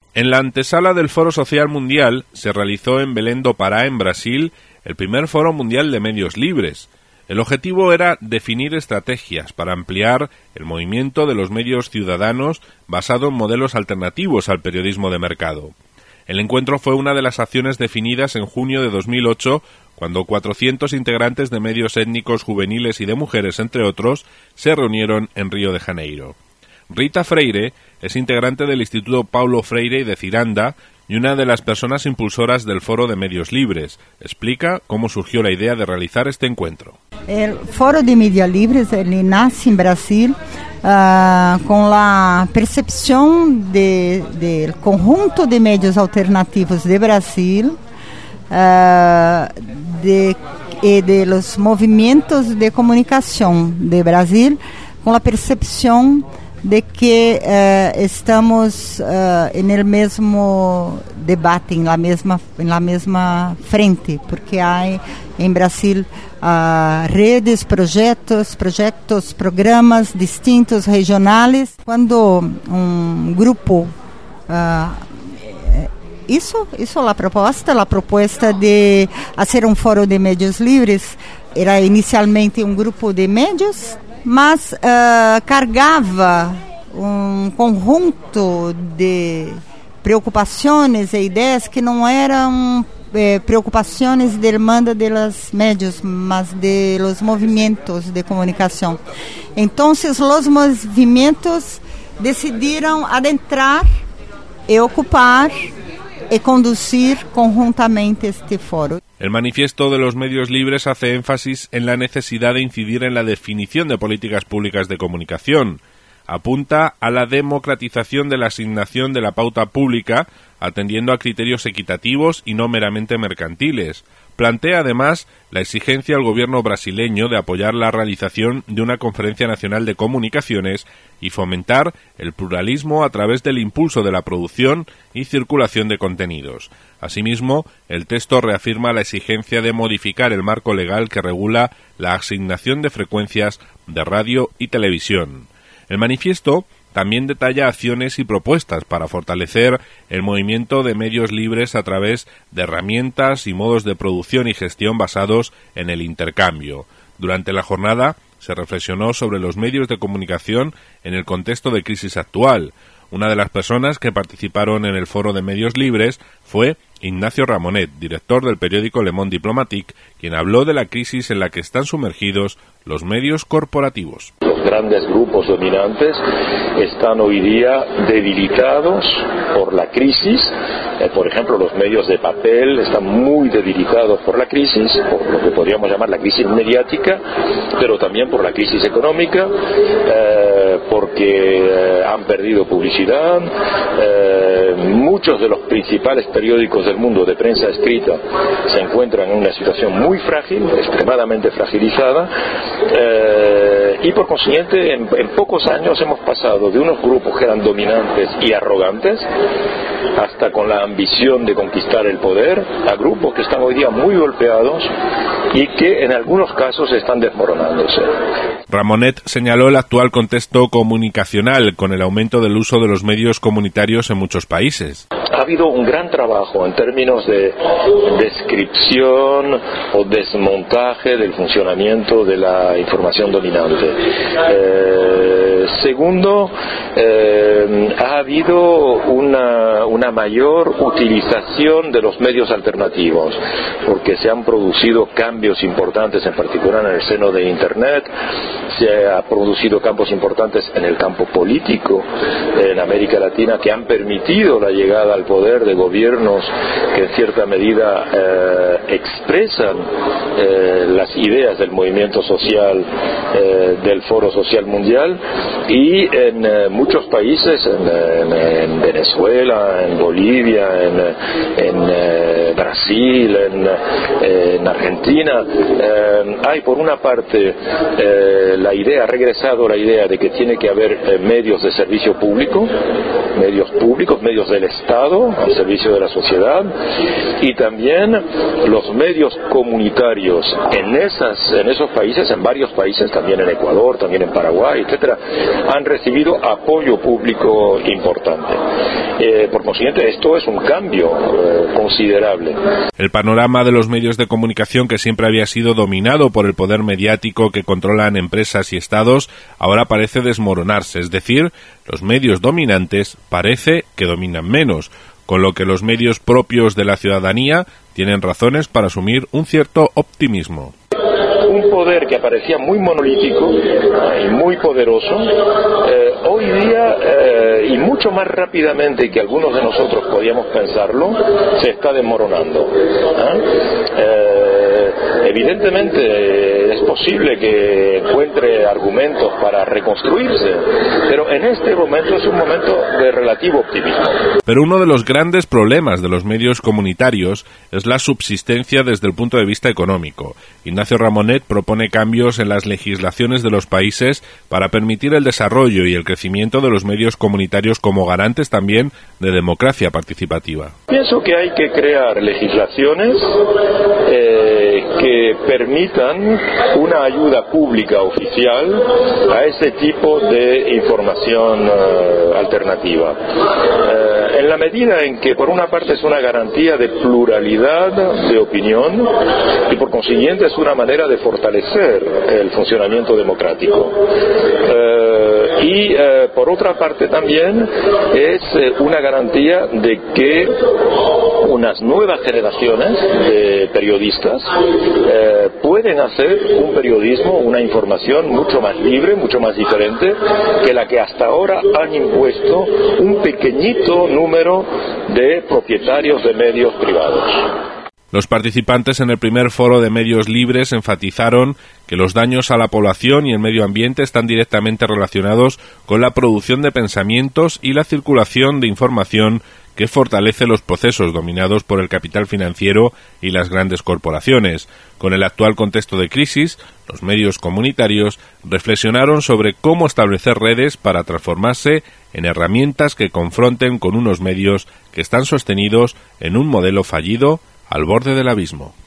En la antesala del Foro Social Mundial se realizó en Belém do Pará, en Brasil, el primer Foro Mundial de Medios Libres. El objetivo era definir estrategias para ampliar el movimiento de los medios ciudadanos basado en modelos alternativos al periodismo de mercado. El encuentro fue una de las acciones definidas en junio de 2008, cuando 400 integrantes de medios étnicos, juveniles y de mujeres, entre otros, se reunieron en Río de Janeiro. Rita Freire es integrante del Instituto Paulo Freire de Ciranda y una de las personas impulsoras del Foro de Medios Libres. Explica cómo surgió la idea de realizar este encuentro. El Foro de Medios Libres nace en Brasil con la percepción del conjunto de medios alternativos de Brasil de los movimientos de comunicación de Brasil, con la percepción de que estamos en el mismo debate, en la misma frente, porque hay en Brasil redes, proyectos, programas distintos, regionales. Cuando un grupo hizo la propuesta de hacer un foro de medios libres, era inicialmente un grupo de medios, mas cargava conjunto de preocupações e ideias que não eram preocupações de demanda de los medios, mas de los movimentos de comunicação. Então, os movimentos decidiram adentrar e ocupar y conducir conjuntamente este foro. El manifiesto de los medios libres hace énfasis en la necesidad de incidir en la definición de políticas públicas de comunicación. Apunta a la democratización de la asignación de la pauta pública, atendiendo a criterios equitativos y no meramente mercantiles. Plantea además la exigencia al gobierno brasileño de apoyar la realización de una conferencia nacional de comunicaciones y fomentar el pluralismo a través del impulso de la producción y circulación de contenidos. Asimismo, el texto reafirma la exigencia de modificar el marco legal que regula la asignación de frecuencias de radio y televisión. El manifiesto también detalla acciones y propuestas para fortalecer el movimiento de medios libres a través de herramientas y modos de producción y gestión basados en el intercambio. Durante la jornada se reflexionó sobre los medios de comunicación en el contexto de crisis actual. Una de las personas que participaron en el Foro de Medios Libres fue Ignacio Ramonet, director del periódico Le Monde Diplomatique, quien habló de la crisis en la que están sumergidos los medios corporativos. Los grandes grupos dominantes están hoy día debilitados por la crisis. Por ejemplo, los medios de papel están muy debilitados por la crisis, por lo que podríamos llamar la crisis mediática, pero también por la crisis económica, porque han perdido publicidad. Muchos de los principales periódicos del mundo de prensa escrita se encuentran en una situación muy frágil, extremadamente fragilizada, y por consiguiente en pocos años hemos pasado de unos grupos que eran dominantes y arrogantes hasta con la ambición de conquistar el poder, a grupos que están hoy día muy golpeados y que en algunos casos están desmoronándose. Ramonet señaló el actual contexto comunicacional con el aumento del uso de los medios comunitarios en muchos países. Ha habido un gran trabajo en términos de descripción o desmontaje del funcionamiento de la información dominante. Segundo, ha habido una mayor utilización de los medios alternativos, porque se han producido cambios importantes, en particular en el seno de Internet, se han producido cambios importantes en el campo político en América Latina que han permitido la llegada al poder de gobiernos que en cierta medida expresan las ideas del movimiento social del Foro Social Mundial, y en muchos países, en Venezuela, en Bolivia, en Brasil, en Argentina, hay por una parte ha regresado la idea de que tiene que haber medios de servicio público, medios públicos, medios del Estado al servicio de la sociedad, y también los medios comunitarios en esos países, en varios países, también en Ecuador, también en Paraguay, etcétera, han recibido apoyo público importante. Por consiguiente, esto es un cambio considerable. El panorama de los medios de comunicación, que siempre había sido dominado por el poder mediático que controlan empresas y estados, ahora parece desmoronarse, es decir, los medios dominantes parece que dominan menos, con lo que los medios propios de la ciudadanía tienen razones para asumir un cierto optimismo. Un poder que parecía muy monolítico y muy poderoso, hoy día, y mucho más rápidamente que algunos de nosotros podíamos pensarlo, se está desmoronando. Evidentemente es posible que encuentre argumentos para reconstruirse, pero en este momento es un momento de relativo optimismo. Pero uno de los grandes problemas de los medios comunitarios es la subsistencia desde el punto de vista económico. Ignacio Ramonet propone cambios en las legislaciones de los países para permitir el desarrollo y el crecimiento de los medios comunitarios como garantes también de democracia participativa. Pienso que hay que crear legislaciones que permitan una ayuda pública oficial a ese tipo de información alternativa. En la medida en que, por una parte, es una garantía de pluralidad de opinión y, por consiguiente, es una manera de fortalecer el funcionamiento democrático. Por otra parte, también es una garantía de que unas nuevas generaciones de periodistas pueden hacer un periodismo, una información mucho más libre, mucho más diferente que la que hasta ahora han impuesto un pequeñito número de propietarios de medios privados. Los participantes en el primer foro de medios libres enfatizaron que los daños a la población y el medio ambiente están directamente relacionados con la producción de pensamientos y la circulación de información que fortalece los procesos dominados por el capital financiero y las grandes corporaciones. Con el actual contexto de crisis, los medios comunitarios reflexionaron sobre cómo establecer redes para transformarse en herramientas que confronten con unos medios que están sostenidos en un modelo fallido al borde del abismo.